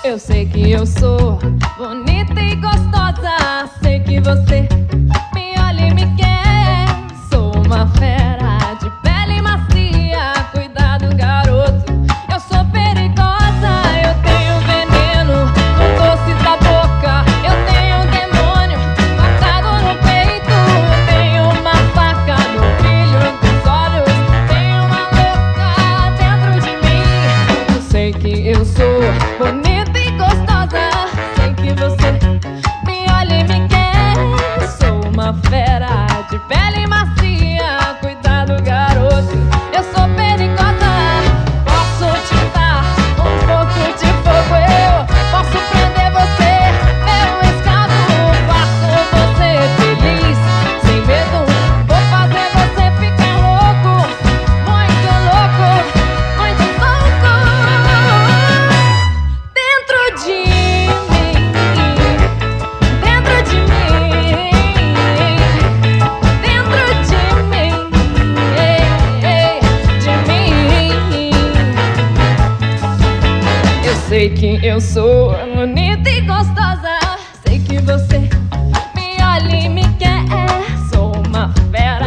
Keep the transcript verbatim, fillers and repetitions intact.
Eu sei que eu sou bonita e gostosa, sei que você me olha e me quer. Sou uma fera de pele macia, cuidado garoto, eu sou perigosa. Eu tenho veneno no doce da boca, eu tenho um demônio guardado no peito. Tenho uma faca no brilho dos olhos, tenho uma louca dentro de mim. Eu sei que eu sou bonita e gostosa, sei que você me olha e me quer. Sou uma fera de pele macia, cuidado garoto, eu sou perigosa. Posso te dar um pouco de fogo, eu posso prender você, meu escravo. Faço você feliz, sem medo, vou fazer você ficar louco, muito louco, muito louco. Dentro de mim, dentro de mim, dentro de mim, de mim. Eu sei que eu sou bonita e gostosa, sei que você me olha e me quer. Sou uma fera